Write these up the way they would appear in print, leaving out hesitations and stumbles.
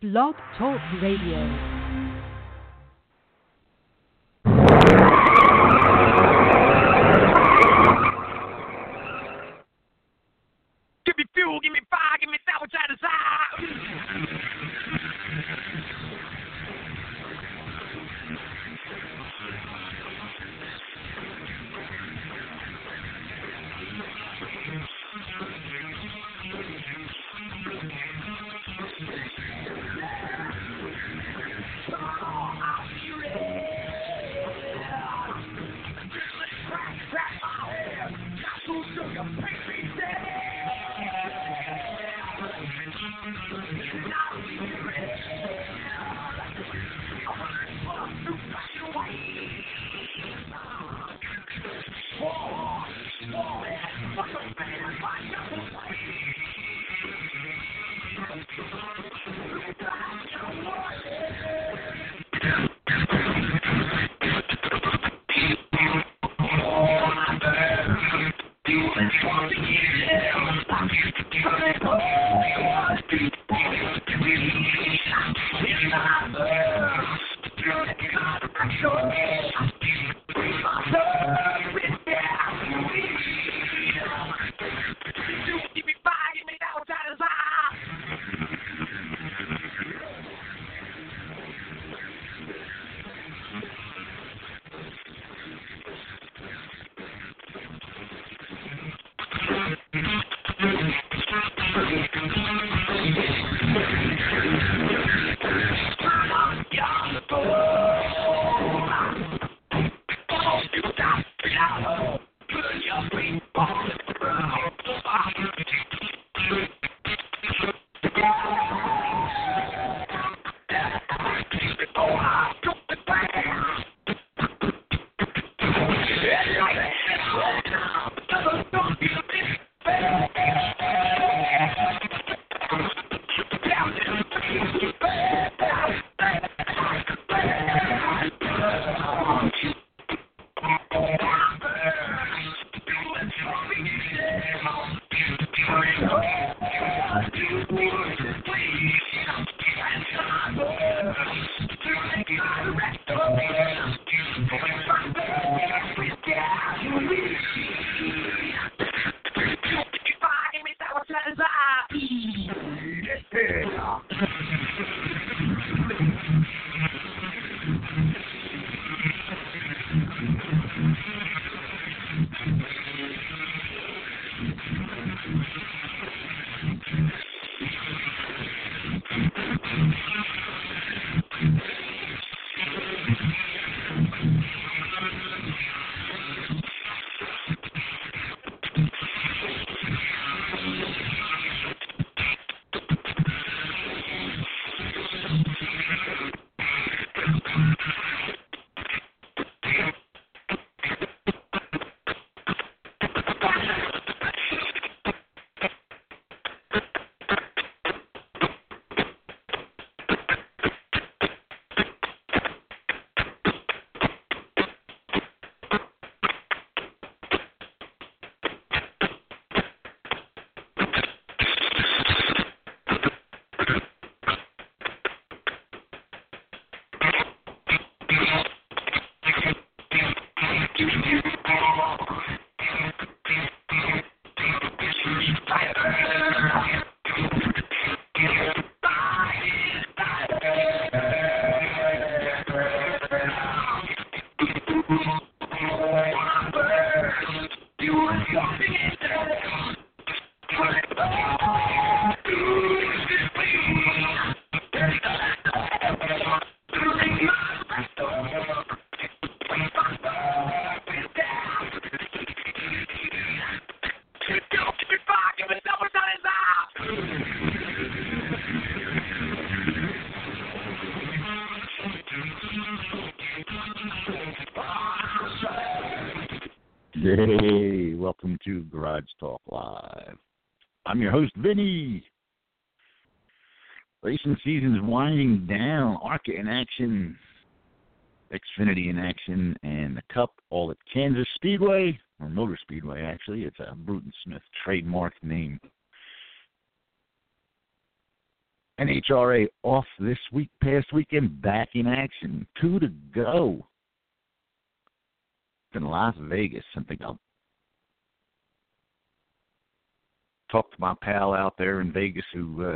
Blog Talk Radio. Give me fuel, give me fire, give me that which I desire. Hey, welcome to Garage Talk Live. I'm your host, Vinny. Racing season's winding down. ARCA in action, Xfinity in action, and the Cup all at Kansas Speedway, or Motor Speedway, actually. It's a Bruton Smith trademark name. NHRA off this week, past weekend, back in action. 2 to go. In Las Vegas. I think I'll talk to my pal out there in Vegas who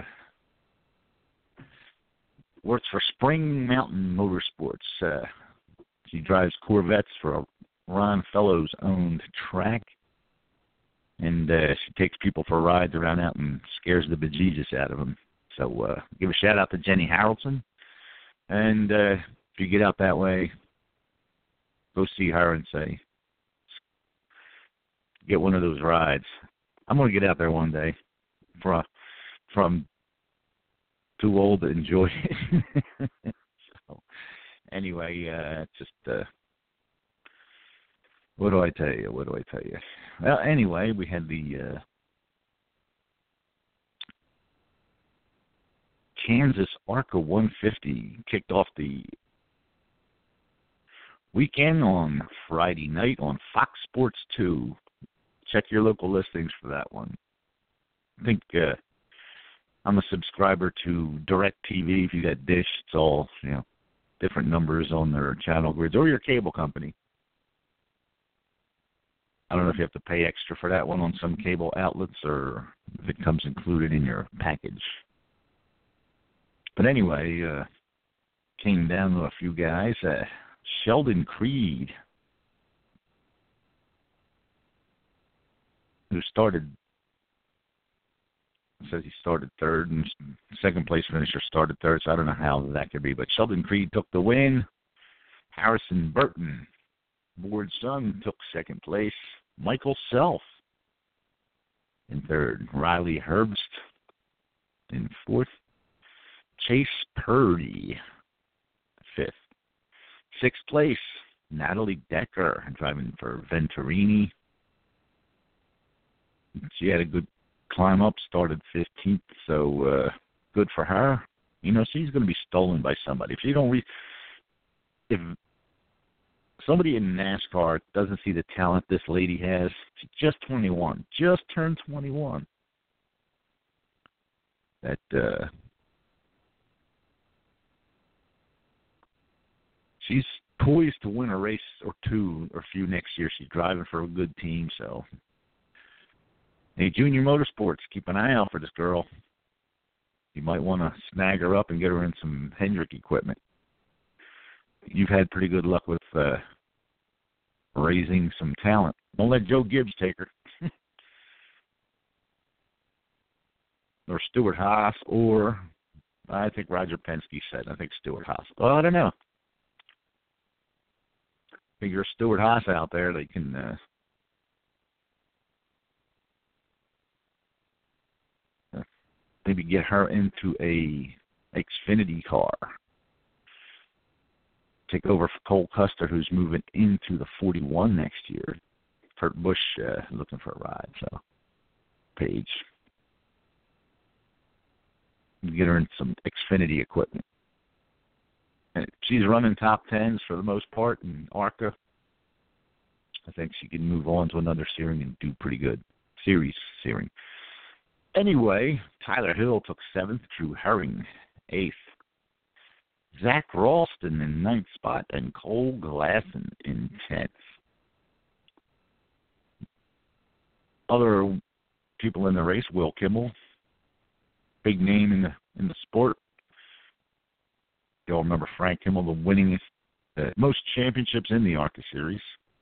works for Spring Mountain Motorsports. She drives Corvettes for a Ron Fellows-owned track. And she takes people for rides around out and scares the bejesus out of them. So give a shout-out to Jenny Harrelson. And if you get out that way, go see her and say, get one of those rides. I'm going to get out there one day from too old to enjoy it. So, anyway, just, what do I tell you? Well, anyway, we had the Kansas ARCA 150 kicked off the weekend on Friday night on Fox Sports 2. Check your local listings for that one. I think I'm a subscriber to DirecTV. If you got Dish, it's all, different numbers on their channel grids, or your cable company. I don't know if you have to pay extra for that one on some cable outlets or if it comes included in your package. But anyway, came down to a few guys. Sheldon Creed, who says he started third, and second place finisher started third, so I don't know how that could be. But Sheldon Creed took the win. Harrison Burton, Ward's son, took second place. Michael Self in third. Riley Herbst in fourth. Chase Purdy, fifth. Sixth place, Natalie Decker, driving for Venturini. She had a good climb up, started 15th, so good for her. She's going to be stolen by somebody. If somebody in NASCAR doesn't see the talent this lady has, she's just 21, just turned 21. That she's poised to win a race or two or few next year. She's driving for a good team, so. Hey, Junior Motorsports, keep an eye out for this girl. You might want to snag her up and get her in some Hendrick equipment. You've had pretty good luck with raising some talent. Don't let Joe Gibbs take her. Or Stuart Haas, or I think Roger Penske said, I think Stuart Haas. Well, I don't know. Figure Stuart Haas out there, they can maybe get her into a Xfinity car. Take over for Cole Custer, who's moving into the 41 next year. Kurt Busch looking for a ride, so Page. Get her in some Xfinity equipment. And she's running top tens for the most part in ARCA. I think she can move on to another series and do pretty good. Series. Anyway, Tyler Hill took 7th, Drew Herring 8th. Zach Ralston in 9th spot, and Cole Glasson in 10th. Other people in the race, Will Kimmel, big name in the sport. You all remember Frank Kimmel, the winningest, most championships in the ARCA series.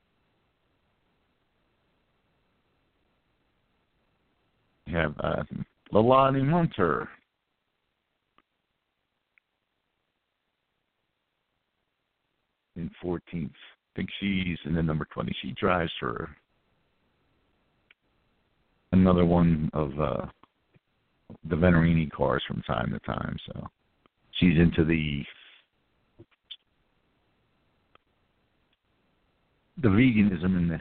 You have Lalani Hunter. In 14th. I think she's in the number 20. She drives for another one of the Venturini cars from time to time. So she's into the veganism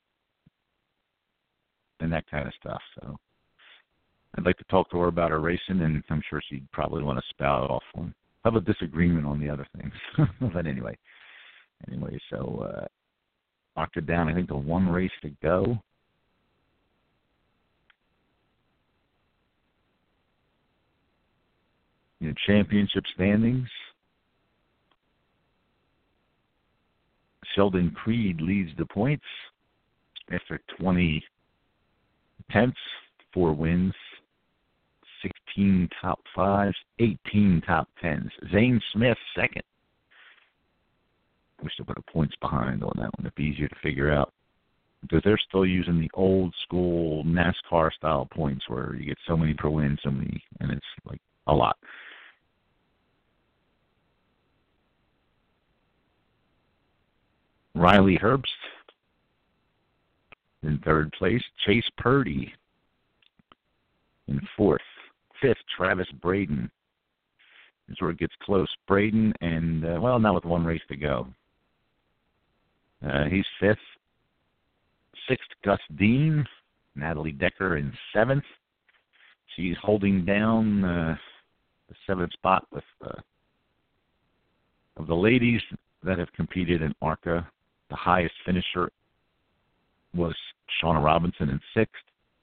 and that kind of stuff. So I'd like to talk to her about her racing, and I'm sure she'd probably want to spout off one. I have a disagreement on the other things. But anyway, so ARCA down, I think, to one race to go. championship standings. Sheldon Creed leads the points after 20 attempts, 4 wins, 16 top 5s, 18 top 10s. Zane Smith second. Wish to put a points behind on that one. It'd be easier to figure out. Because they're still using the old school NASCAR style points where you get so many per win, so many, and it's like a lot. Riley Herbst in third place. Chase Purdy in fourth. Fifth, Travis Braden. This is where it gets close. Braden and, not with one race to go. He's fifth. Sixth, Gus Dean. Natalie Decker in seventh. She's holding down the seventh spot with of the ladies that have competed in ARCA. The highest finisher was Shauna Robinson in sixth.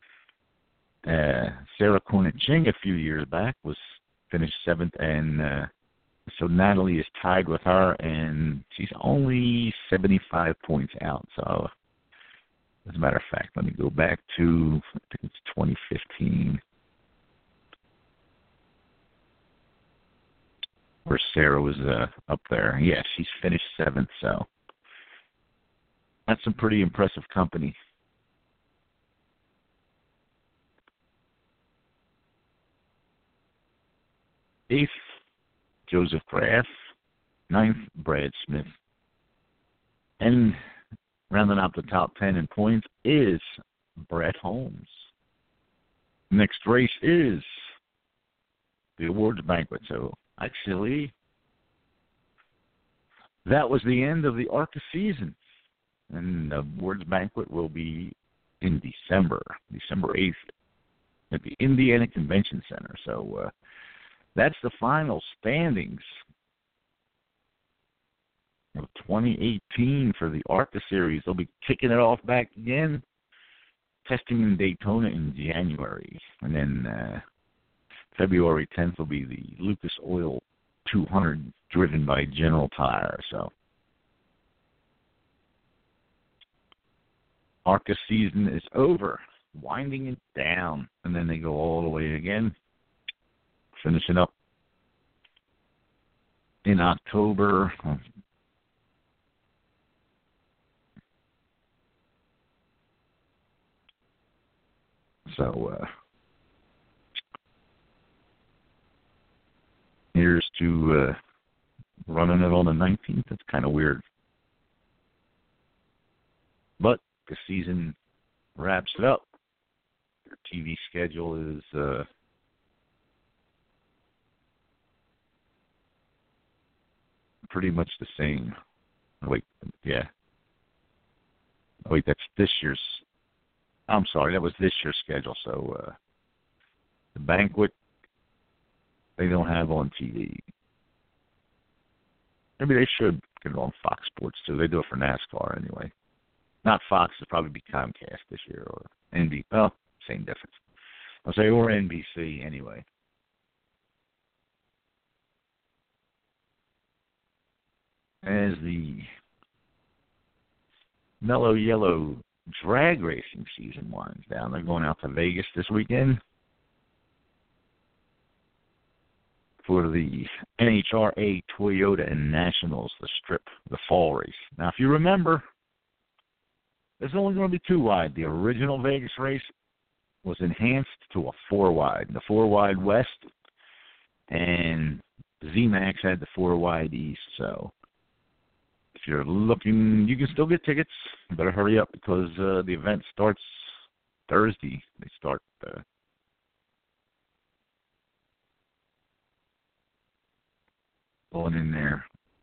Sarah Corniching a few years back was finished seventh, and so Natalie is tied with her, and she's only 75 points out. So, as a matter of fact, let me go back to, I think it's 2015, where Sarah was up there. Yeah, she's finished seventh, so that's some pretty impressive company. Eighth, Joseph Graff. Ninth, Brad Smith. And rounding out the top 10 in points is Brett Holmes. Next race is the awards banquet. So, actually, that was the end of the ARCA season. And the awards banquet will be in December 8th, at the Indiana Convention Center. So, that's the final standings of 2018 for the ARCA Series. They'll be kicking it off back again, testing in Daytona in January. And then February 10th will be the Lucas Oil 200 driven by General Tire. So ARCA season is over, winding it down, and then they go all the way again, finishing up in October. So here's to running it on the 19th. That's kind of weird. But the season wraps it up. Their TV schedule is pretty much the same. Wait, that's this year's. I'm sorry, that was this year's schedule. So the banquet, they don't have on TV. Maybe they should get it on Fox Sports too. They do it for NASCAR anyway. Not Fox, it'll probably be Comcast this year or NBC. Well, same difference. I'll say or NBC anyway. As the Mellow Yellow drag racing season winds down, they're going out to Vegas this weekend for the NHRA Toyota and Nationals, the Strip, the fall race. Now, if you remember, there's only going to be 2 wide. The original Vegas race was enhanced to a 4 wide. The 4 wide west, and ZMAX had the 4 wide east. So if you're looking, you can still get tickets. You better hurry up because the event starts Thursday. They start going in there.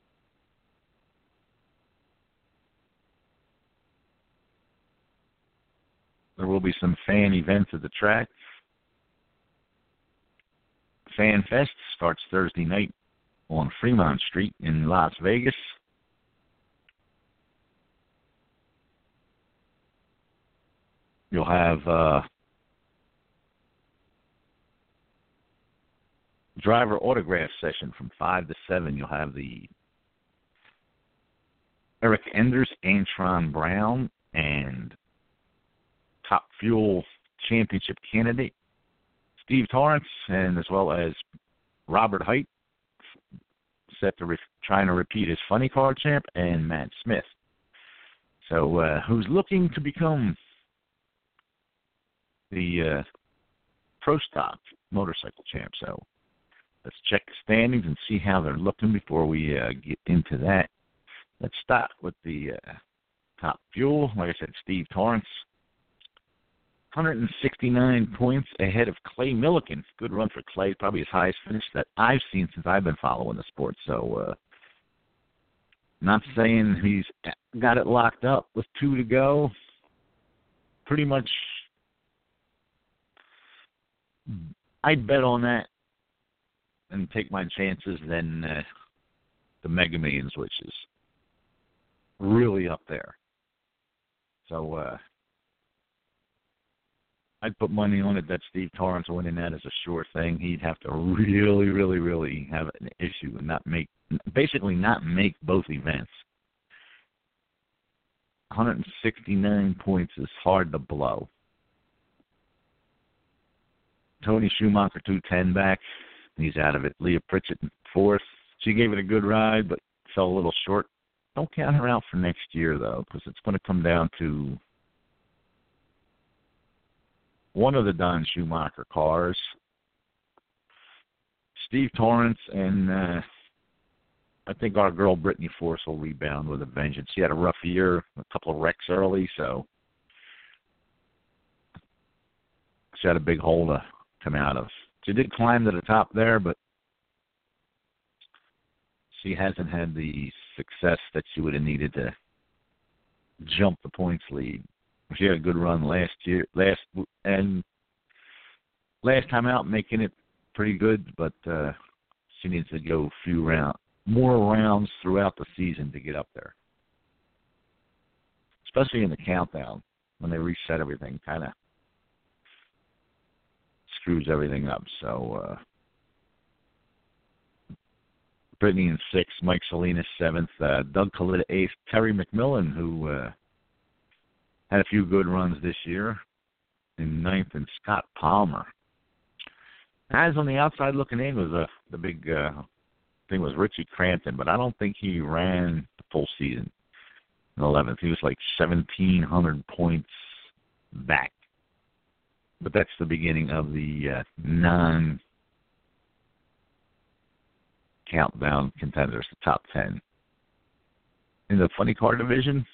There will be some fan events at the track. Fan Fest starts Thursday night on Fremont Street in Las Vegas. You'll have driver autograph session from 5 to 7. You'll have the Eric Enders, Antron Brown, and Top Fuel Championship candidate Steve Torrance, and as well as Robert Height, set to trying to repeat his funny car champ, and Matt Smith. So who's looking to become the Pro Stock motorcycle champ. So let's check the standings and see how they're looking before we get into that. Let's start with the Top Fuel. Like I said, Steve Torrance, 169 points ahead of Clay Millican. Good run for Clay, probably his highest finish that I've seen since I've been following the sport. So not saying he's got it locked up with 2 to go. Pretty much I'd bet on that and take my chances than the Mega Millions, which is really up there. So I'd put money on it that Steve Torrance winning that is a sure thing. He'd have to really, really, really have an issue and not make both events. 169 points is hard to blow. Tony Schumacher, 210 back. He's out of it. Leah Pritchett in 4th. She gave it a good ride, but fell a little short. Don't count her out for next year, though, because it's going to come down to one of the Don Schumacher cars. Steve Torrance and I think our girl Brittany Force will rebound with a vengeance. She had a rough year, a couple of wrecks early, so she had a big hole to come out of. She did climb to the top there, but she hasn't had the success that she would have needed to jump the points lead. She had a good run last time out, making it pretty good, but she needs to go more rounds throughout the season to get up there, especially in the countdown when they reset everything. Kind of screws everything up. So Brittany in 6th, Mike Salinas 7th, Doug Kalita 8th, Terry McMillan, who had a few good runs this year, in 9th, and Scott Palmer. As on the outside looking in was the big thing was Richie Crampton, but I don't think he ran the full season in 11th. He was like 1,700 points back. But that's the beginning of the non-countdown contenders, the top 10. In the funny car division,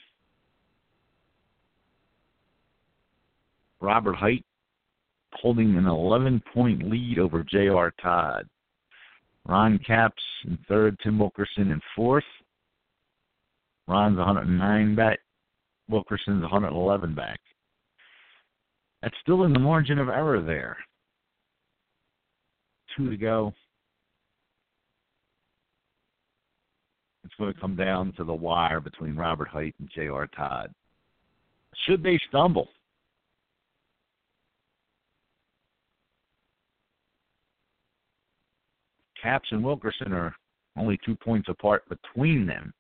Robert Height holding an 11-point lead over J.R. Todd. Ron Capps in 3rd, Tim Wilkerson in 4th. Ron's 109 back. Wilkerson's 111 back. That's still in the margin of error there. 2 to go. It's going to come down to the wire between Robert Height and J.R. Todd. Should they stumble, Capps and Wilkerson are only 2 points apart between them.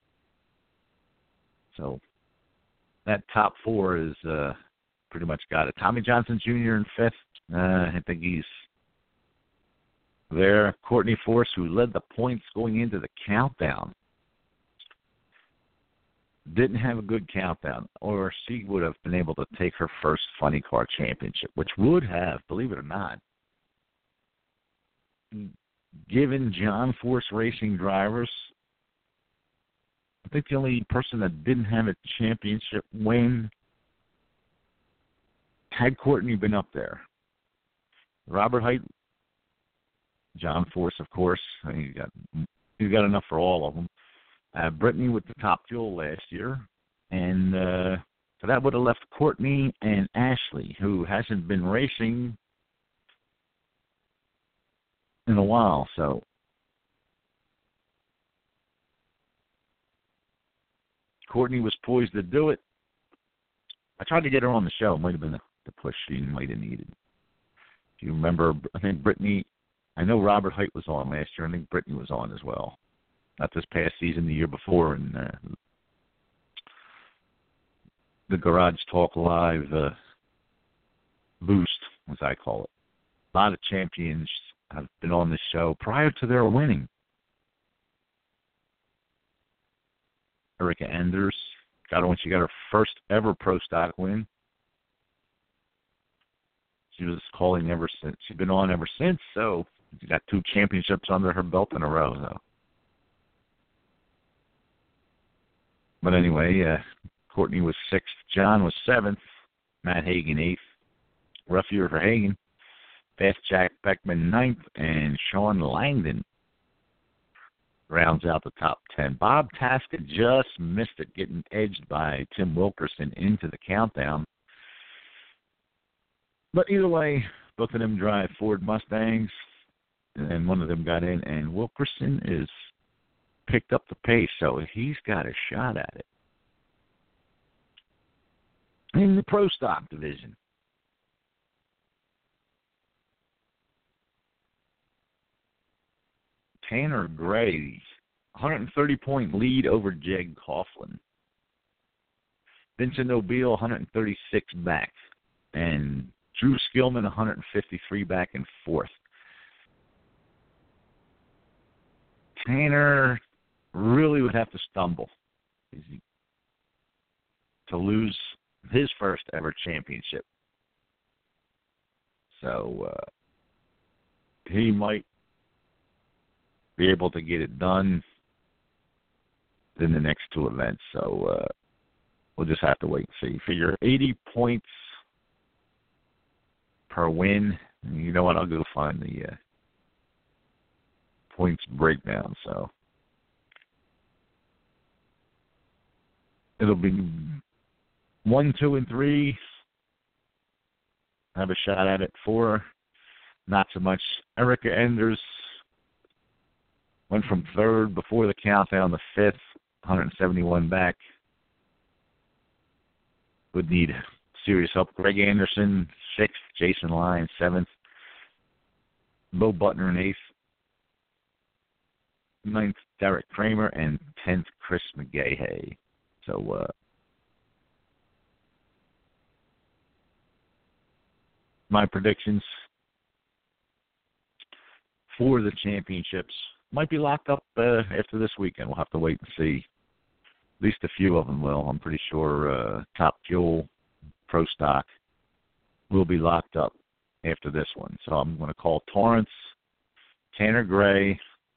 So that top 4 is pretty much got it. Tommy Johnson Jr. in 5th. I think he's there. Courtney Force, who led the points going into the countdown, didn't have a good countdown, or she would have been able to take her first funny car championship, which would have, believe it or not, given John Force Racing drivers, I think the only person that didn't have a championship win, had Courtney been up there. Robert Height, John Force, of course. He's got enough for all of them. Brittany with the Top Fuel last year. And so that would have left Courtney and Ashley, who hasn't been racing in a while. So Courtney was poised to do it. I tried to get her on the show. It might have been the push she might have needed. If you remember, I think Brittany I know Robert Height was on last year. I think Brittany was on as well. Not this past season, the year before. And the Garage Talk Live boost, as I call it. A lot of champions have been on this show prior to their winning. Erica Enders she got her first ever pro stock win. She was calling ever since. She's been on ever since, so she got 2 championships under her belt in a row. So. But anyway, Courtney was 6th, John was 7th, Matt Hagan 8th. Rough year for Hagan. Fast Jack Beckman 9th, and Sean Langdon rounds out the top 10. Bob Tasca just missed it, getting edged by Tim Wilkerson into the countdown. But either way, both of them drive Ford Mustangs, and one of them got in, and Wilkerson is picked up the pace, so he's got a shot at it. In the Pro Stock division, Tanner Gray, 130-point lead over Jeg Coughlin. Vincent Nobile, 136 back. And Drew Skillman, 153 back in 4th. Tanner really would have to stumble to lose his first ever championship. So he might be able to get it done in the next 2 events. So we'll just have to wait and see. Figure 80 points per win. You know what? I'll go find the points breakdown. So it'll be 1, 2, and 3 have a shot at it. 4, not so much. Erica Enders went from 3rd before the countdown to 5th, 171 back. Would need serious help. Greg Anderson, 6th. Jason Lyons, 7th. Bo Butner in 8th. 9th, Derek Kramer, and 10th, Chris McGahey. So, my predictions for the championships might be locked up after this weekend. We'll have to wait and see. At least a few of them will. I'm pretty sure Top Fuel, Pro Stock will be locked up after this one. So I'm going to call Torrance, Tanner Gray,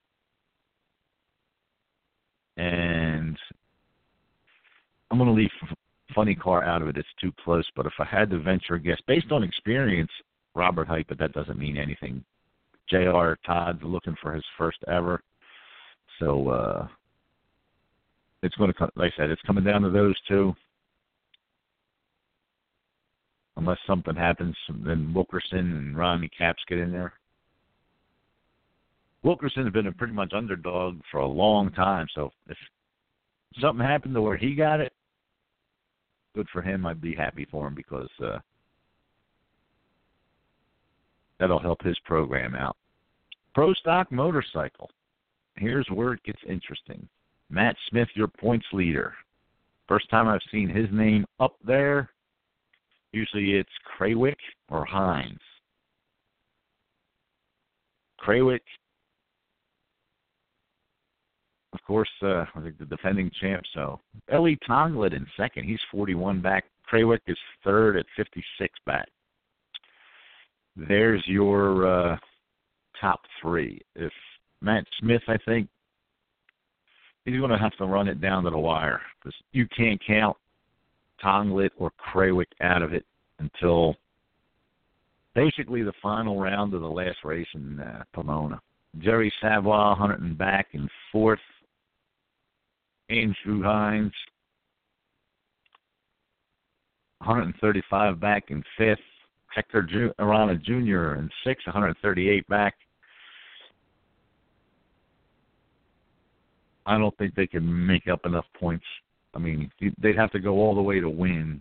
and I'm going to leave Funny Car out of it. It's too close. But if I had to venture a guess, based on experience, Robert Height, but that doesn't mean anything. J.R. Todd's looking for his first ever. So it's going to, like I said, it's coming down to those 2. Unless something happens, then Wilkerson and Ronnie Capps get in there. Wilkerson has been a pretty much underdog for a long time, so if something happened to where he got it, good for him. I'd be happy for him because that'll help his program out. Pro Stock Motorcycle. Here's where it gets interesting. Matt Smith, your points leader. First time I've seen his name up there. Usually it's Krawick or Hines. Krawick, of course, I think the defending champ. So Ellie Tonglet in 2nd. He's 41 back. Krawick is 3rd at 56 back. There's your top 3. If Matt Smith, I think, he's going to have to run it down to the wire because you can't count Tonglet or Krawick out of it until basically the final round of the last race in Pomona. Jerry Savoy, 100 and back in 4th. Andrew Hines, 135 back in 5th. Hector Arana Jr. in 6th, 138 back. I don't think they can make up enough points. I mean, they'd have to go all the way to win.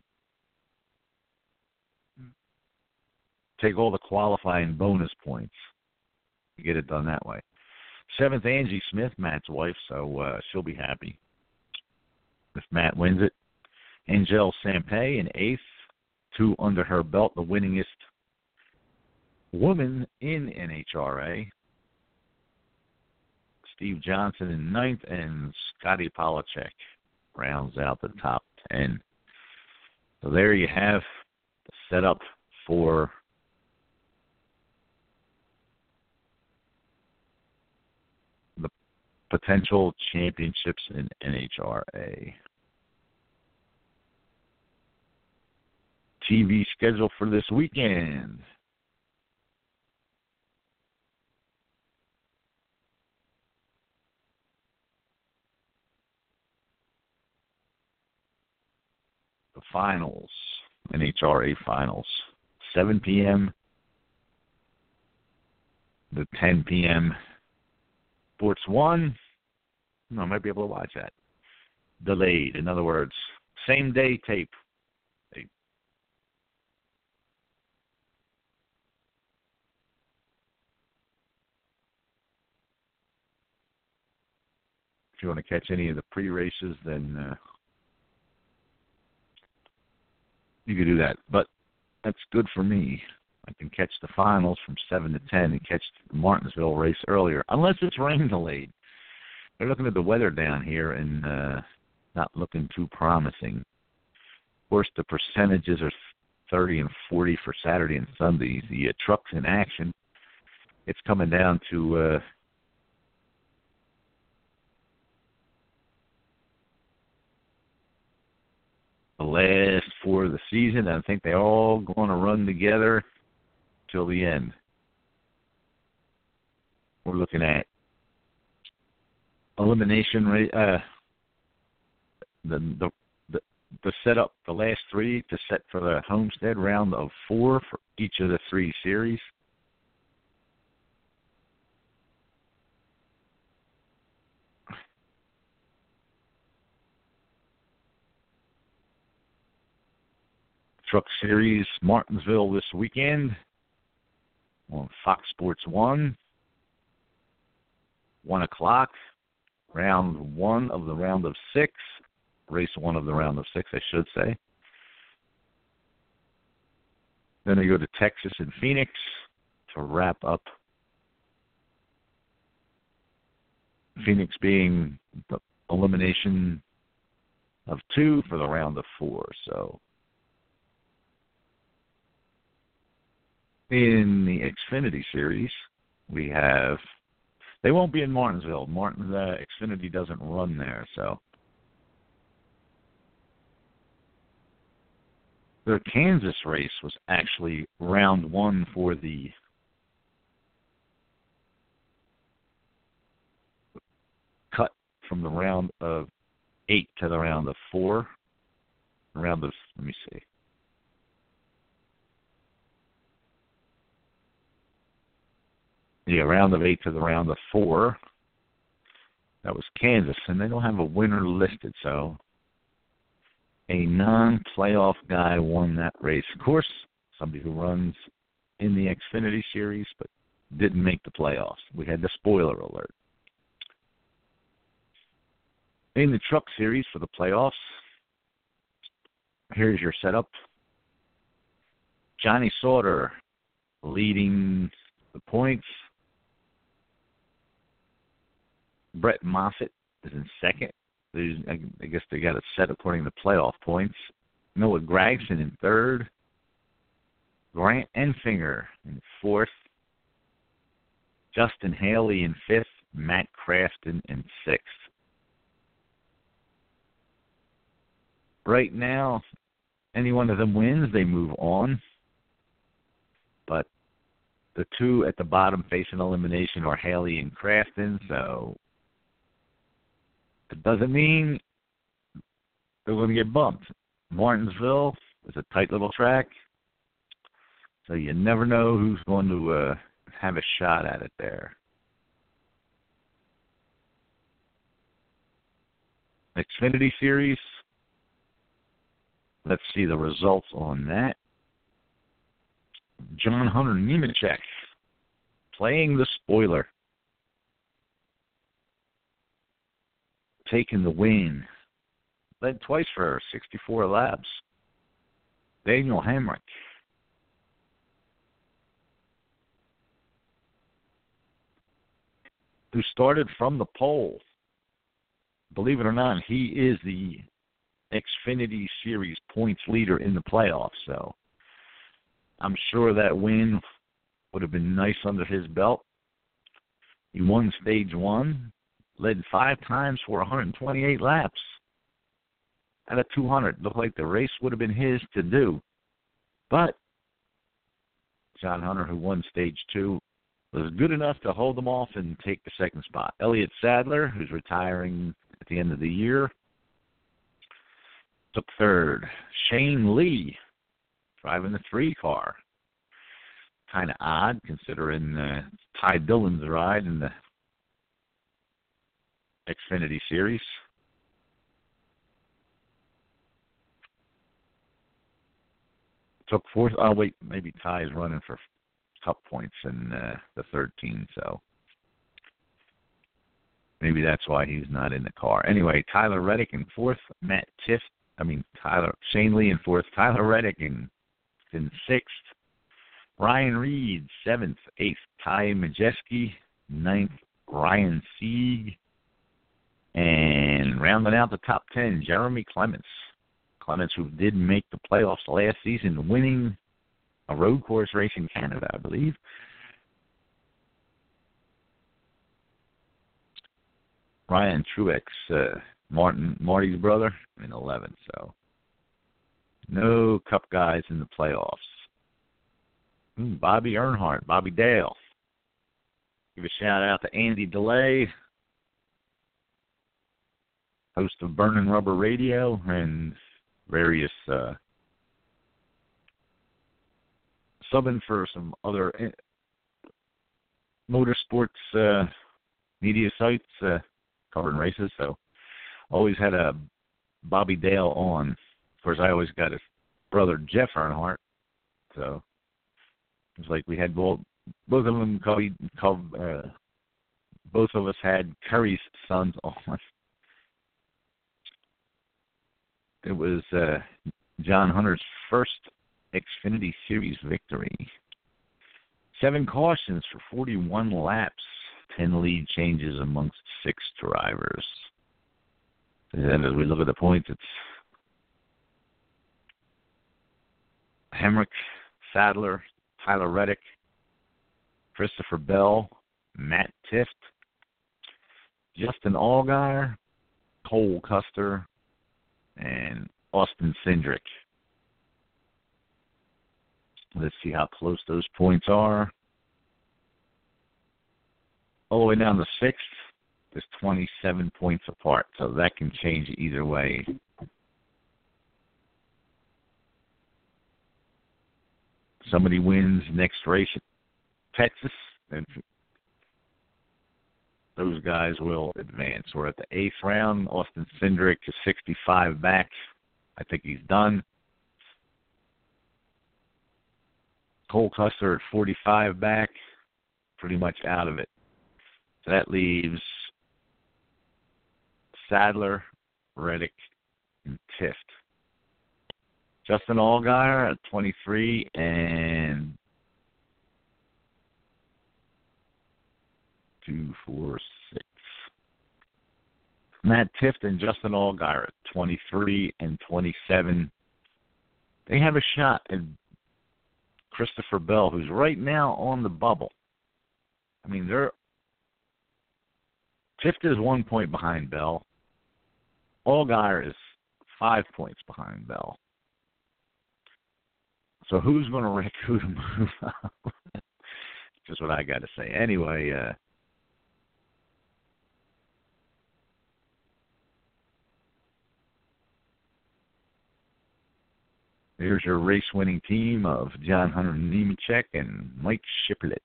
Take all the qualifying bonus points. get it done that way. 7th, Angie Smith, Matt's wife, so she'll be happy if Matt wins it. Angel Sampay in 8th, 2 under her belt, the winningest woman in NHRA. Steve Johnson in 9th, and Scotty Polachek rounds out the top 10. So there you have the setup for the potential championships in NHRA. TV schedule for this weekend. The finals, NHRA finals, 7 p.m. to 10 p.m. Sports 1, I might be able to watch that. Delayed, in other words, same day tape. If you want to catch any of the pre-races, then you can do that. But that's good for me. I can catch the finals from 7 to 10 and catch the Martinsville race earlier, unless it's rain delayed. They're looking at the weather down here and not looking too promising. Of course, the percentages are 30 and 40 for Saturday and Sunday. The trucks in action, it's coming down to the last 4 of the season. I think they're all going to run together till the end. We're looking at elimination rate. The setup, the last 3 to set for the Homestead round of 4 for each of the 3 series. Truck Series Martinsville this weekend on Fox Sports 1, 1 o'clock, round 1 of the round of 6, race 1 of the round of 6, I should say. Then they go to Texas and Phoenix to wrap up. Phoenix being the elimination of 2 for the round of 4, so. In the Xfinity Series, we have, they won't be in Martinsville. Xfinity doesn't run there, so. The Kansas race was actually round 1 for the cut from the round of 8 to the round of 4. Let me see. Yeah, round of 8 to the round of 4. That was Kansas, and they don't have a winner listed, so a non-playoff guy won that race. Of course, somebody who runs in the Xfinity Series but didn't make the playoffs. We had the spoiler alert. In the Truck Series for the playoffs, here's your setup. Johnny Sauter leading the points. Brett Moffitt is in second. I guess they got it set according to playoff points. Noah Gragson in third. Grant Enfinger in fourth. Justin Haley in fifth. Matt Crafton in sixth. Right now, any one of them wins, they move on. But the 2 at the bottom facing elimination are Haley and Crafton, so it doesn't mean they're going to get bumped. Martinsville is a tight little track, so you never know who's going to have a shot at it there. Xfinity Series, let's see the results on that. John Hunter Nemechek, playing the spoiler, taking the win, led twice for 64 laps. Daniel Hemrick. Who started from the pole. Believe it or not, he is the Xfinity Series points leader in the playoffs. So I'm sure that win would have been nice under his belt. He won stage 1, led 5 times for 128 laps. Out of 200, looked like the race would have been his to do. But John Hunter, who won stage 2, was good enough to hold them off and take the second spot. Elliott Sadler, who's retiring at the end of the year, took third. Shane Lee, driving the 3 car. Kind of odd, considering Ty Dillon's ride in the Xfinity Series. Took fourth. Oh, wait, maybe Ty is running for Cup points in the 13, so maybe that's why he's not in the car. Anyway, Tyler Reddick in fourth, Shane Lee in fourth, Tyler Reddick in sixth, Ryan Reed, 7th, 8th, Ty Majeski, 9th, Ryan Sieg, and rounding out the top 10, Jeremy Clements. Clements, who did make the playoffs last season, winning a road course race in Canada, I believe. Ryan Truex, Marty's brother, in 11th. So no Cup guys in the playoffs. Bobby Earnhardt, Bobby Dale. Give a shout out to Andy DeLay, host of Burning Rubber Radio and various subbing for some other motorsports media sites covering races. So always had a Bobby Dale on. Of course, I always got his brother Jeff Earnhardt. So it was like we had both of them both of us had Curry's sons on. It was John Hunter's first Xfinity Series victory. 7 cautions for 41 laps, 10 lead changes amongst 6 drivers. And as we look at the points, it's Hemrick, Sadler, Tyler Reddick, Christopher Bell, Matt Tifft, Justin Allgaier, Cole Custer, and Austin Cindric. Let's see how close those points are. All the way down to 6th, there's 27 points apart, so that can change either way. Somebody wins next race at Texas, and those guys will advance. We're at the 8th round. Austin Cindric is 65 back. I think he's done. Cole Custer at 45 back, pretty much out of it. So that leaves Sadler, Reddick, and Tifft. Justin Allgaier at 23 and 2, 4, 6. Matt Tifft and Justin Allgaier at 23 and 27. They have a shot at Christopher Bell, who's right now on the bubble. I mean, Tifft is 1 point behind Bell. Allgaier is 5 points behind Bell. So who's going to wreck who to move up? Just what I got to say. Anyway, here's your race-winning team of John Hunter Nemechek and Mike Shiplet.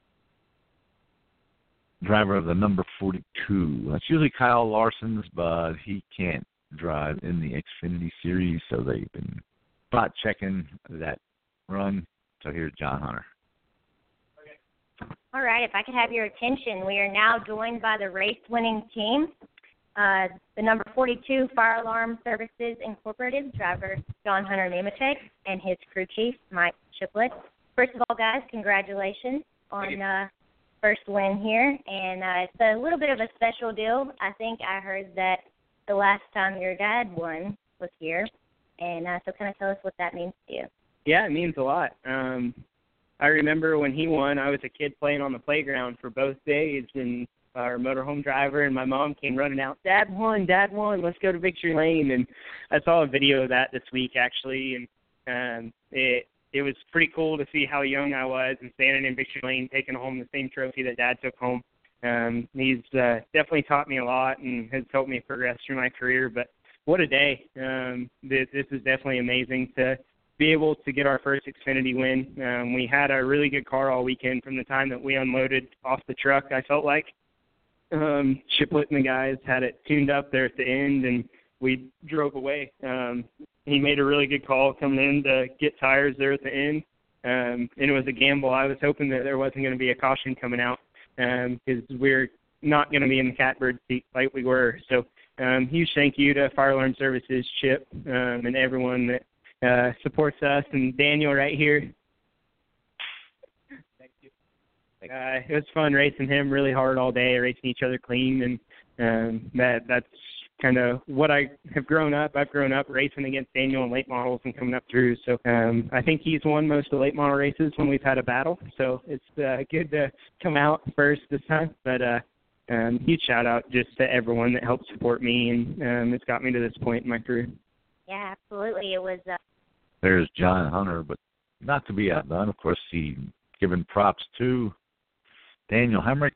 Driver of the number 42. That's usually Kyle Larson's, but he can't drive in the Xfinity Series, so they've been spot checking that run. So here's John Hunter. All right, if I could have your attention, we are now joined by the race-winning team, the number 42 Fire Alarm Services Incorporated driver, John Hunter Nemechek, and his crew chief, Mike Shiplett. First of all, guys, congratulations on first win here, and it's a little bit of a special deal. I think I heard that the last time your dad won was here, and so kind of tell us what that means to you. Yeah, it means a lot. I remember when he won, I was a kid playing on the playground for both days, and our motorhome driver and my mom came running out, Dad won, let's go to Victory Lane. And I saw a video of that this week, actually, and it was pretty cool to see how young I was and standing in Victory Lane taking home the same trophy that Dad took home. He's definitely taught me a lot and has helped me progress through my career, but what a day. This is definitely amazing to be able to get our first Xfinity win. We had a really good car all weekend from the time that we unloaded off the truck, I felt like. Shiplett and the guys had it tuned up there at the end, and we drove away. He made a really good call coming in to get tires there at the end, and it was a gamble. I was hoping that there wasn't going to be a caution coming out because we're not going to be in the catbird seat like we were. So huge thank you to Fire Alarm Services, Chip, and everyone that supports us, and Daniel right here. Thank you. It was fun racing him really hard all day, racing each other clean, and that's kind of what I have grown up. I've grown up racing against Daniel in late models and coming up through. So I think he's won most of the late model races when we've had a battle. So it's good to come out first this time. But huge shout out just to everyone that helped support me, and it's got me to this point in my career. Yeah, absolutely. It was. There's John Hunter, but not to be outdone. Of course, he given props to Daniel Hemrick.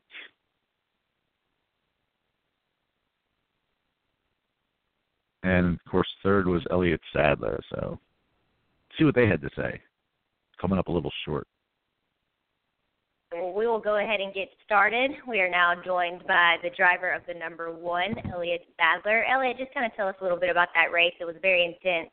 And, of course, third was Elliott Sadler. So see what they had to say. Coming up a little short. We will go ahead and get started. We are now joined by the driver of the number 1, Elliott Sadler. Elliott, just kind of tell us a little bit about that race. It was very intense.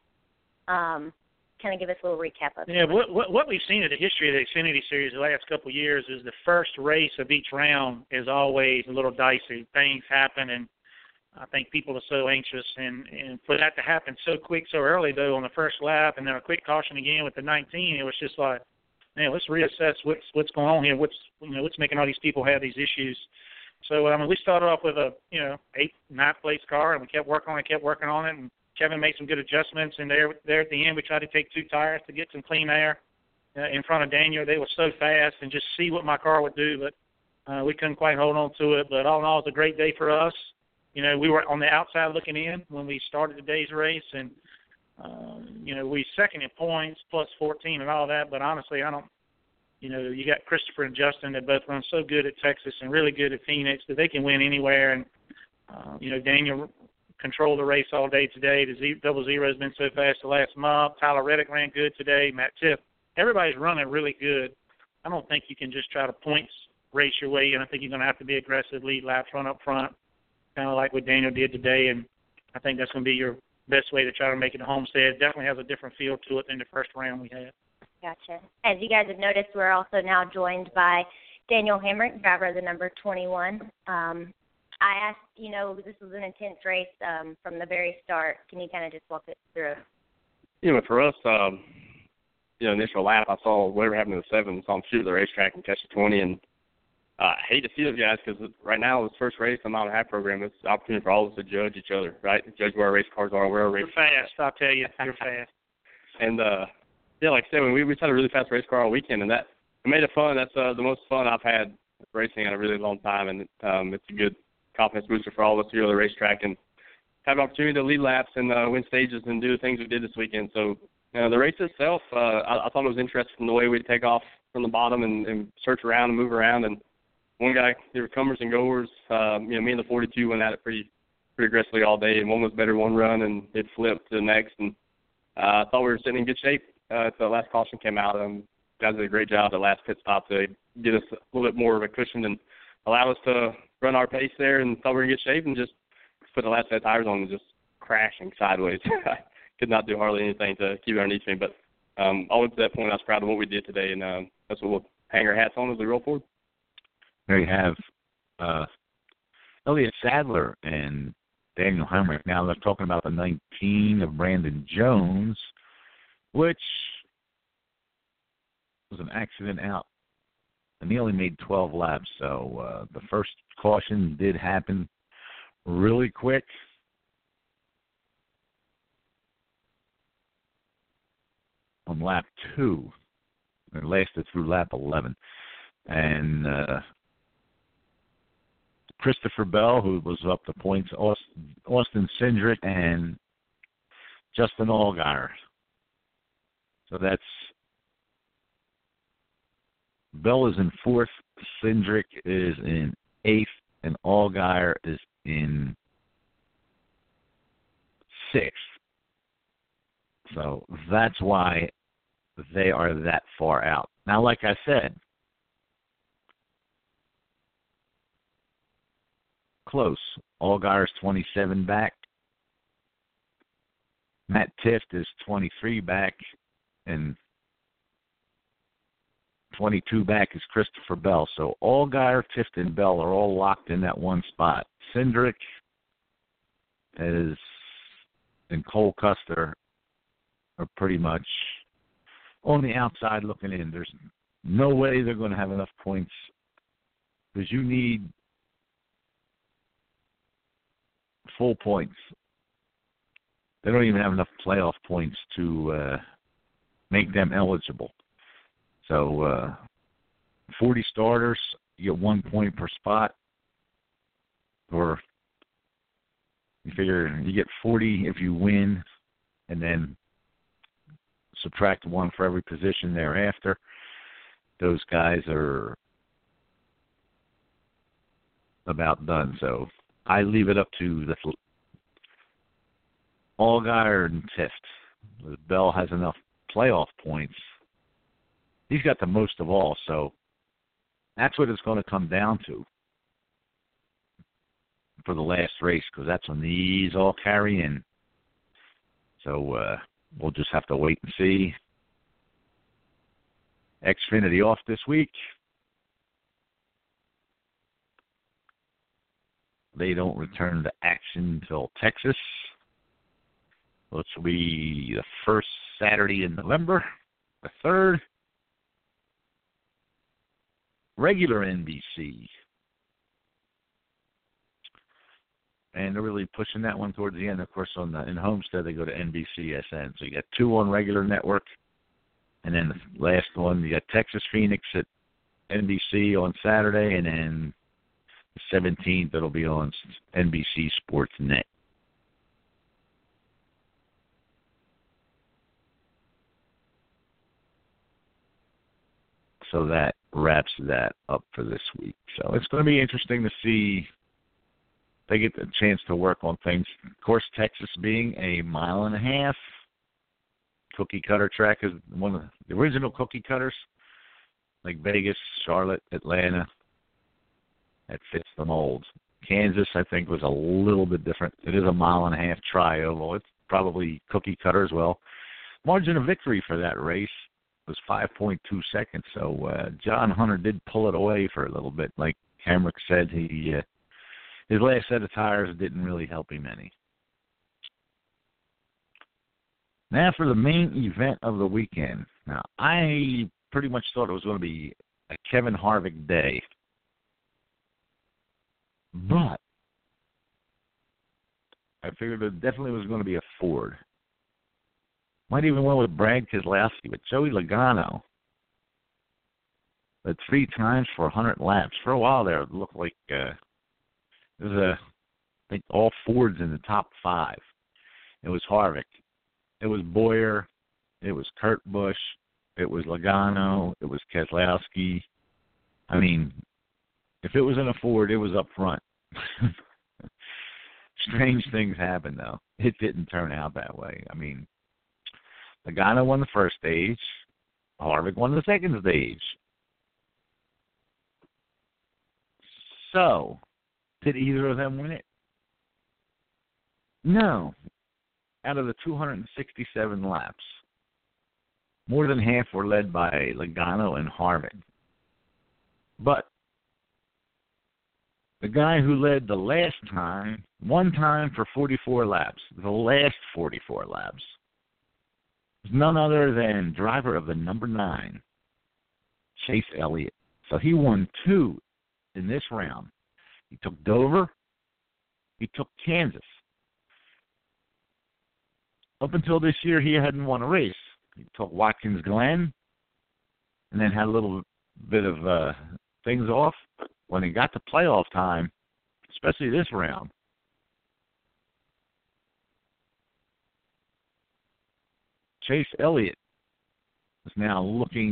Kind of give us a little recap of it. Yeah, what we've seen in the history of the Xfinity Series the last couple of years is the first race of each round is always a little dicey. Things happen, and I think people are so anxious. And for that to happen so quick, so early, though, on the first lap, and then a quick caution again with the 19, it was just like, man, let's reassess what's going on here. What's making all these people have these issues. So we started off with a 8th, 9th place car, and we kept working on it, and Kevin made some good adjustments. And there at the end, we tried to take 2 tires to get some clean air in front of Daniel. They were so fast, and just see what my car would do, but we couldn't quite hold on to it. But all in all, it was a great day for us. We were on the outside looking in when we started the day's race, and we second in points, plus 14 and all that, but honestly, I don't, you got Christopher and Justin that both run so good at Texas and really good at Phoenix that they can win anywhere, and, Daniel controlled the race all day today. The double zero has been so fast the last month. Tyler Reddick ran good today. Matt Tiff. Everybody's running really good. I don't think you can just try to points race your way in. I think you're going to have to be aggressive, lead laps, run up front, kind of like what Daniel did today, and I think that's going to be your best way to try to make it to Homestead. It definitely has a different feel to it than the first round we had. Gotcha. As you guys have noticed, we're also now joined by Daniel Hemrick, driver of the number 21. I asked, this was an intense race from the very start. Can you kind of just walk it through? For us, initial lap, I saw whatever happened to the 7, so I'm shooting the racetrack and catch the 20, and I hate to see those guys because right now, this first race, I'm not a half program. It's an opportunity for all of us to judge each other, right? Judge where our race cars are, where our race. You're fast, I'll tell you. You're fast. And, like I said, we just had a really fast race car all weekend, and that it made it fun. That's the most fun I've had racing in a really long time, and it's a good confidence booster for all of us to go to the racetrack and have an opportunity to lead laps and win stages and do the things we did this weekend. So, the race itself, I thought it was interesting the way we'd take off from the bottom and search around and move around, and one guy, there were comers and goers. Me and the 42 went at it pretty aggressively all day, and one was better one run, and it flipped to the next. And I thought we were sitting in good shape until the last caution came out. Guys did a great job at the last pit stop to get us a little bit more of a cushion and allow us to run our pace there, and thought we were in good shape, and just put the last set of tires on and just crashing sideways. I could not do hardly anything to keep it underneath me. But all up to that point, I was proud of what we did today, and that's what we'll hang our hats on as we roll forward. There you have Elliott Sadler and Daniel Hemrick. Now they're talking about the 19 of Brandon Jones, which was an accident out. And he only made 12 laps, so the first caution did happen really quick. On lap 2. It lasted through lap 11. And Christopher Bell, who was up to points, Austin Cindric, and Justin Allgaier. So that's Bell is in 4th, Cindric is in 8th, and Allgaier is in 6th. So that's why they are that far out. Now, like I said, close. Allgaier's 27 back. Matt Tifft is 23 back, and 22 back is Christopher Bell. So Allgaier, Tifft, and Bell are all locked in that one spot. Cindric and Cole Custer are pretty much on the outside looking in. There's no way they're going to have enough points because you need full points. They don't even have enough playoff points to make them eligible. So 40 starters, you get 1 point per spot. Or you figure you get 40 if you win, and then subtract 1 for every position thereafter. Those guys are about done. So I leave it up to the Allgaier and Tifft. Bell has enough playoff points. He's got the most of all, so that's what it's going to come down to for the last race, because that's when these all carry in. So we'll just have to wait and see. Xfinity off this week. They don't return to action until Texas, which will be the first Saturday in November, the 3rd. Regular NBC. And they're really pushing that one towards the end. Of course, in Homestead, they go to NBCSN. So you got 2 on regular network. And then the last one, you got Texas Phoenix at NBC on Saturday. And then the 17th, it'll be on NBC Sports Net. So that wraps that up for this week. So it's going to be interesting to see if they get the chance to work on things. Of course, Texas being a 1.5 mile cookie cutter track is one of the original cookie cutters, like Vegas, Charlotte, Atlanta. That fits the mold. Kansas, I think, was a little bit different. It is a 1.5 mile tri-oval. It's probably cookie cutter as well. Margin of victory for that race was 5.2 seconds. So John Hunter did pull it away for a little bit. Like Hemrick said, his last set of tires didn't really help him any. Now for the main event of the weekend. Now, I pretty much thought it was going to be a Kevin Harvick day. But I figured it definitely was going to be a Ford. Might even went with Brad Keselowski, but Joey Logano led 3 times for 100 laps. For a while there, it looked like it was I think all Fords in the top 5. It was Harvick. It was Boyer. It was Kurt Busch. It was Logano. It was Keselowski. I mean, if it was in a Ford, it was up front. Strange things happen, though. It didn't turn out that way. I mean, Logano won the first stage. Harvick won the second stage. So, did either of them win it? No. Out of the 267 laps, more than half were led by Logano and Harvick. But The guy who led the last time, one time for 44 laps, the last 44 laps, was none other than driver of the number 9, Chase Elliott. So he won 2 in this round. He took Dover. He took Kansas. Up until this year, he hadn't won a race. He took Watkins Glen and then had a little bit of things off. When he got to playoff time, especially this round, Chase Elliott is now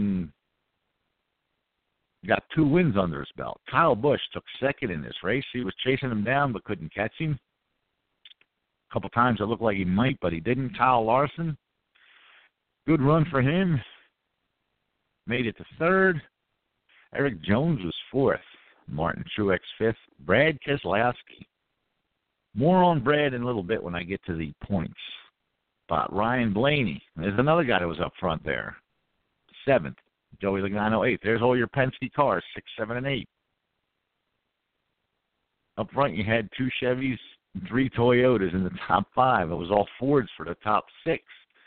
got 2 wins under his belt. Kyle Busch took second in this race. He was chasing him down but couldn't catch him. A couple times it looked like he might, but he didn't. Kyle Larson, good run for him. Made it to 3rd. Eric Jones was 4th. Martin Truex 5th. Brad Keselowski. More on Brad in a little bit when I get to the points. But Ryan Blaney, there's another guy that was up front there. 7th. Joey Logano 8th. There's all your Penske cars, 6, 7, and 8. Up front you had 2 Chevys, 3 Toyotas in the top 5. It was all Fords for the top 6.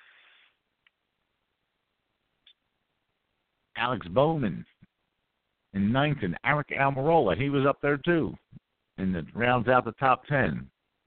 Alex Bowman in 9th, and Eric Almirola, he was up there too, and it rounds out the top 10.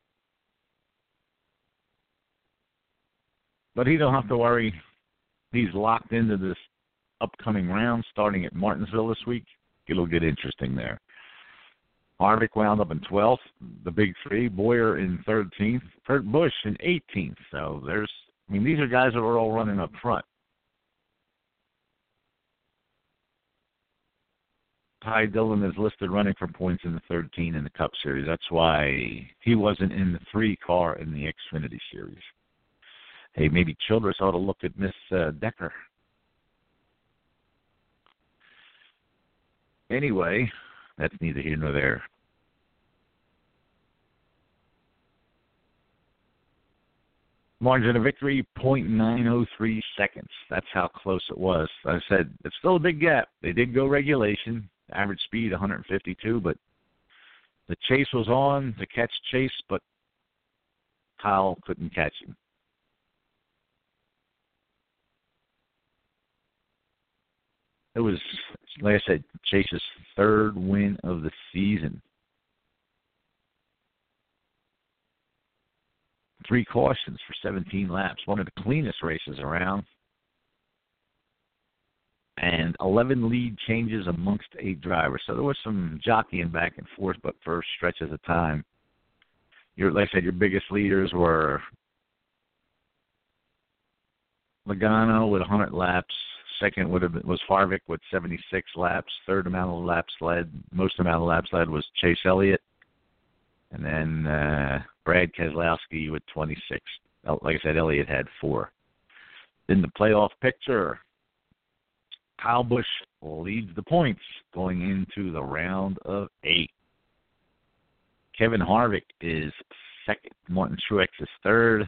But he don't have to worry. He's locked into this upcoming round starting at Martinsville this week. It'll get interesting there. Harvick wound up in 12th, the big 3. Boyer in 13th. Kurt Busch in 18th. So these are guys that are all running up front. Ty Dillon is listed running for points in the 13 in the Cup Series. That's why he wasn't in the 3 car in the Xfinity Series. Hey, maybe Childress ought to look at Miss Decker. Anyway, that's neither here nor there. Margin of victory, 0.903 seconds. That's how close it was. I said, it's still a big gap. They did go regulation. Average speed 152, but the chase was on to catch Chase, but Kyle couldn't catch him. It was, like I said, Chase's 3rd win of the season. 3 cautions for 17 laps. One of the cleanest races around. And 11 lead changes amongst 8 drivers. So there was some jockeying back and forth, but for stretches of time. Like I said, your biggest leaders were Logano with 100 laps. Second was Harvick with 76 laps. Third amount of laps led, most amount of laps led was Chase Elliott. And then Brad Keselowski with 26. Like I said, Elliott had 4. In the playoff picture, Kyle Busch leads the points going into the round of 8. Kevin Harvick is 2nd. Martin Truex is 3rd.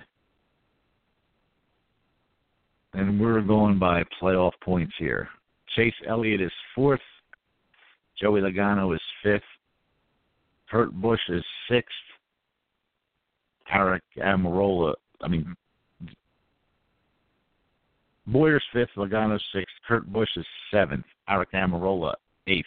And we're going by playoff points here. Chase Elliott is 4th. Joey Logano is 5th. Kurt Busch is 6th. Eric Almirola, Boyer's 5th, Logano's 6th. Kurt Busch is 7th. Eric Almirola, 8th.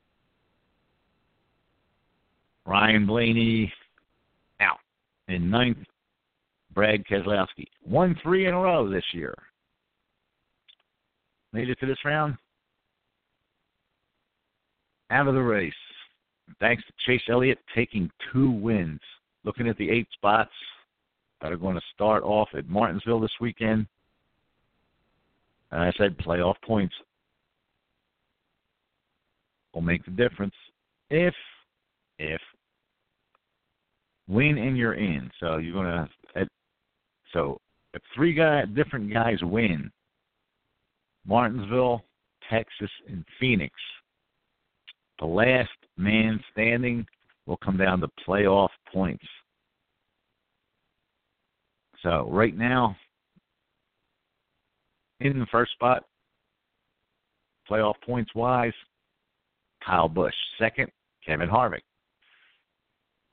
Ryan Blaney out in 9th. Brad Keselowski won 3 in a row this year. Made it to this round. Out of the race. Thanks to Chase Elliott taking 2 wins. Looking at the 8 spots that are going to start off at Martinsville this weekend. And I said playoff points will make the difference. If win and you're in. So you're going to. So if 3 different guys win, Martinsville, Texas, and Phoenix, the last man standing will come down to playoff points. So right now, in the first spot, playoff points-wise, Kyle Busch. 2nd, Kevin Harvick.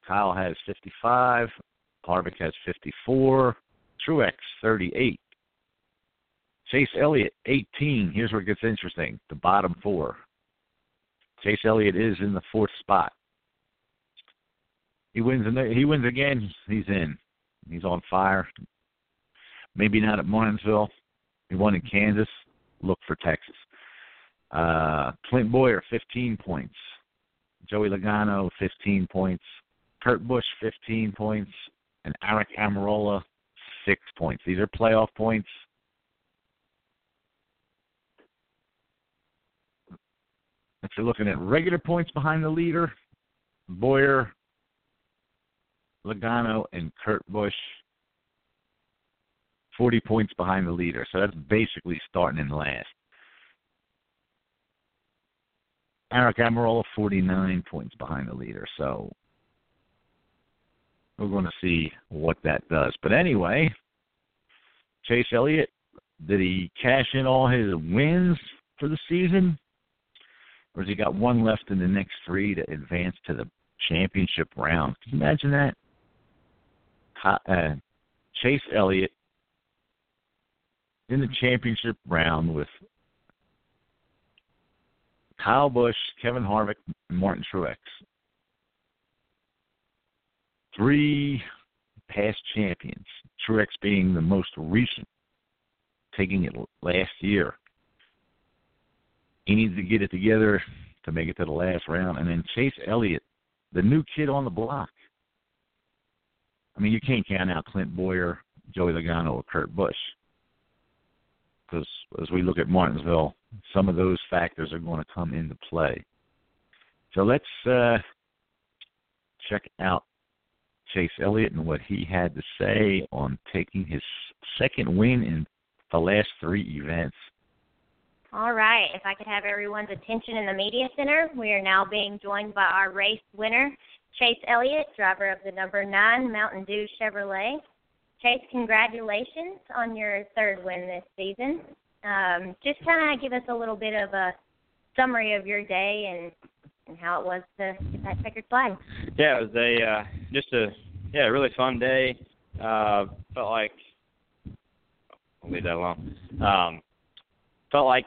Kyle has 55. Harvick has 54. Truex, 38. Chase Elliott, 18. Here's where it gets interesting. The bottom four. Chase Elliott is in the fourth spot. He wins again. He's in. He's on fire. Maybe not at Martinsville. He won in Kansas. Look for Texas. Clint Boyer, 15 points. Joey Logano, 15 points. Kurt Busch, 15 points. And Aric Almirola, 6 points. These are playoff points. If you're looking at regular points behind the leader, Boyer, Logano, and Kurt Busch, 40 points behind the leader. So that's basically starting in last. Aric Almirola, 49 points behind the leader. So we're going to see what that does. But anyway, Chase Elliott, did he cash in all his wins for the season? Or has he got one left in the next three to advance to the championship round? Can you imagine that? Chase Elliott in the championship round with Kyle Busch, Kevin Harvick, and Martin Truex. 3 past champions, Truex being the most recent, taking it last year. He needs to get it together to make it to the last round. And then Chase Elliott, the new kid on the block. I mean, you can't count out Clint Boyer, Joey Logano, or Kurt Busch. Because as we look at Martinsville, some of those factors are going to come into play. So let's check out Chase Elliott and what he had to say on taking his second win in the last 3 events. All right. If I could have everyone's attention in the media center, we are now being joined by our race winner, Chase Elliott, driver of the number 9 Mountain Dew Chevrolet. Chase, congratulations on your 3rd win this season. Just kind of give us a little bit of a summary of your day and how it was to get that checkered flag. Yeah, it was just a really fun day. Felt like I'll leave that alone. Felt like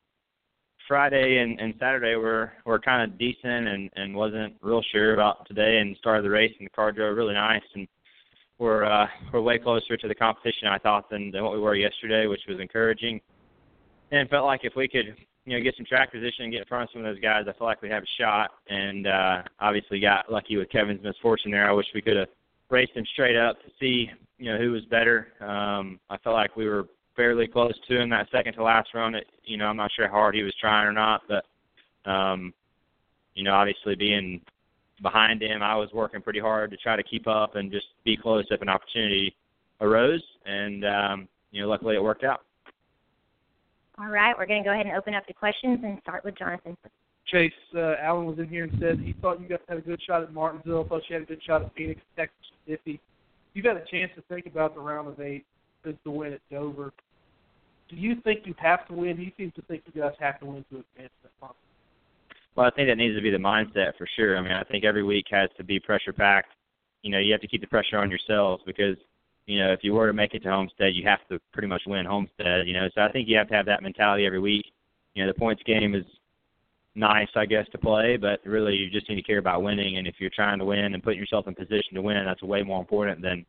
Friday and Saturday were kind of decent and wasn't real sure about today, and started the race and the car drove really nice, and we're way closer to the competition, I thought, than what we were yesterday, which was encouraging. And felt like if we could, get some track position and get in front of some of those guys, I feel like we'd have a shot. And obviously got lucky with Kevin's misfortune there. I wish we could have raced him straight up to see, who was better. I felt like we were fairly close to him that second to last run. I'm not sure how hard he was trying or not, but obviously being behind him, I was working pretty hard to try to keep up and just be close if an opportunity arose, and luckily it worked out. All right, we're going to go ahead and open up the questions and start with Jonathan. Chase, Alan was in here and said he thought you guys had a good shot at Martinsville, thought you had a good shot at Phoenix, Texas, Mississippi. You've had a chance to think about the round of 8 since the win at Dover. Do you think you have to win? Do you seem to think you guys have to win to advance that month? Well, I think that needs to be the mindset for sure. I mean, I think every week has to be pressure-packed. You have to keep the pressure on yourselves because, if you were to make it to Homestead, you have to pretty much win Homestead, So I think you have to have that mentality every week. The points game is nice, I guess, to play, but really you just need to care about winning. And if you're trying to win and putting yourself in position to win, that's way more important than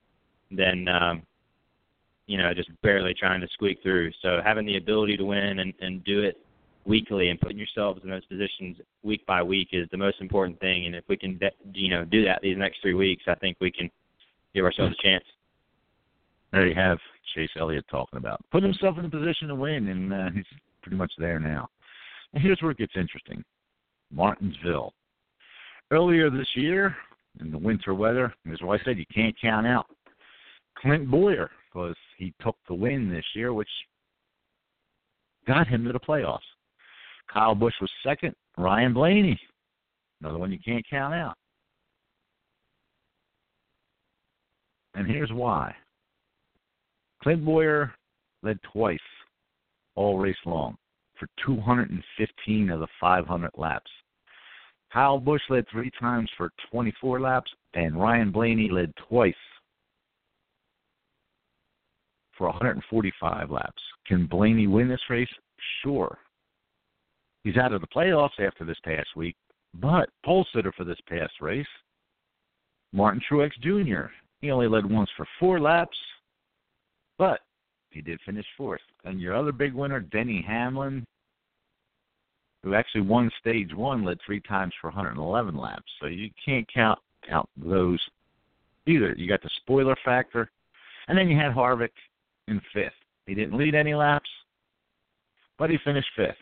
just barely trying to squeak through. So having the ability to win and do it weekly and putting yourselves in those positions week by week is the most important thing. And if we can, do that these next 3 weeks, I think we can give ourselves a chance. There you have Chase Elliott talking about putting himself in a position to win, and he's pretty much there now. And here's where it gets interesting. Martinsville. Earlier this year, in the winter weather, as I said, you can't count out Clint Boyer because he took the win this year, which got him to the playoffs. Kyle Busch was second. Ryan Blaney, another one you can't count out. And here's why. Clint Boyer led twice all race long for 215 of the 500 laps. Kyle Busch led 3 times for 24 laps, and Ryan Blaney led twice for 145 laps. Can Blaney win this race? Sure. He's out of the playoffs after this past week, but pole sitter for this past race, Martin Truex Jr. He only led once for 4 laps, but he did finish 4th. And your other big winner, Denny Hamlin, who actually won stage 1, led 3 times for 111 laps. So you can't count out those either. You got the spoiler factor, and then you had Harvick in 5th. He didn't lead any laps, but he finished 5th.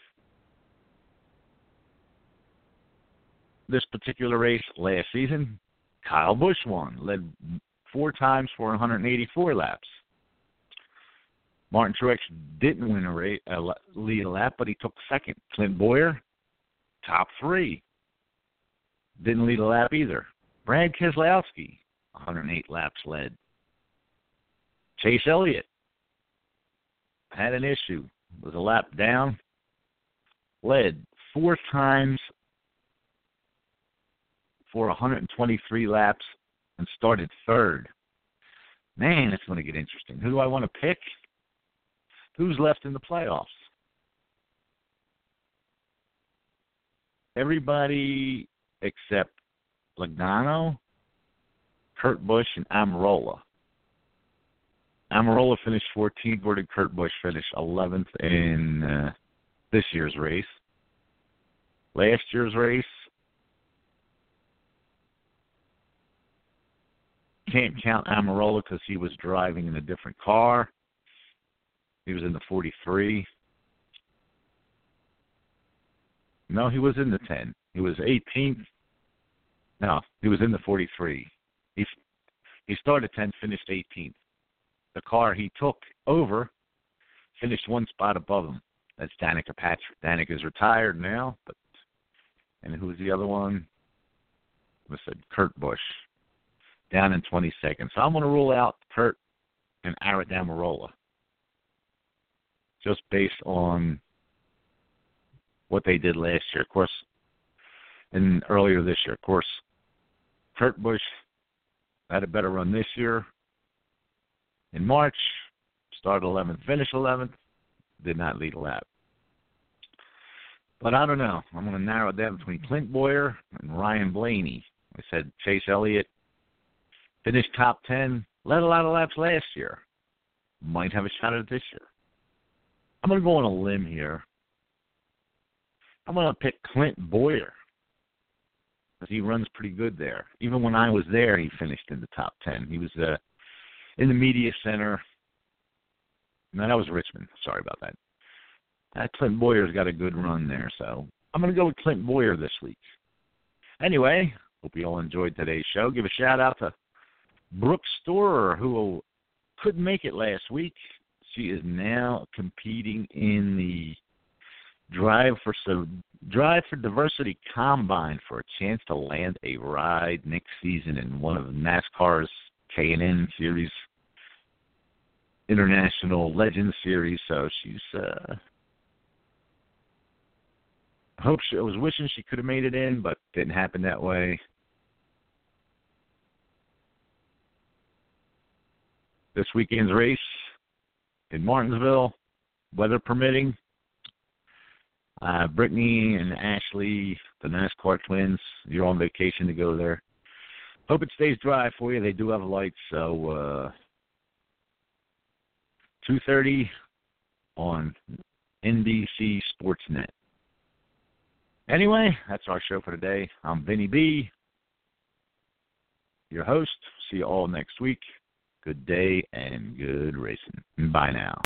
This particular race last season, Kyle Busch won, led 4 times for 184 laps. Martin Truex didn't win lead a lap, but he took 2nd. Clint Bowyer, top 3. Didn't lead a lap either. Brad Keselowski, 108 laps led. Chase Elliott had an issue. Was a lap down. Led 4 times for 123 laps and started 3rd. Man, it's going to get interesting. Who do I want to pick? Who's left in the playoffs? Everybody except Logano, Kurt Busch, and Almirola. Almirola finished 14th. Where did Kurt Busch finish? 11th in this year's race. Last year's race, can't count Almirola because he was driving in a different car. He was in the 43. No, he was in the 10. He was 18th. No, he was in the 43. He started 10th, finished 18th. The car he took over finished 1 spot above him. That's Danica Patrick. Danica's retired now, and who's the other one? I said Kurt Busch, down in 22nd. So I'm going to rule out Kurt and Aric Almirola, just based on what they did last year. Of course, and earlier this year. Of course, Kurt Busch had a better run this year. In March, started 11th, finished 11th, did not lead a lap. But I don't know. I'm going to narrow it down between Clint Bowyer and Ryan Blaney. I said Chase Elliott finished top 10, led a lot of laps last year. Might have a shot at it this year. I'm going to go on a limb here. I'm going to pick Clint Bowyer because he runs pretty good there. Even when I was there, he finished in the top 10. He was in the media center. No, that was Richmond. Sorry about that. Clint Bowyer's got a good run there, so I'm going to go with Clint Bowyer this week. Anyway, hope you all enjoyed today's show. Give a shout-out to Brooke Storer, who couldn't make it last week. She is now competing in the Drive for Diversity Combine for a chance to land a ride next season in one of NASCAR's K&N Series, International Legends Series. So she's I was wishing she could have made it in, but didn't happen that way. This weekend's race in Martinsville, weather permitting. Brittany and Ashley, the NASCAR twins, you're on vacation to go there. Hope it stays dry for you. They do have lights, so 2:30 on NBC Sportsnet. Anyway, that's our show for today. I'm Vinny B, your host. See you all next week. Good day and good racing. Bye now.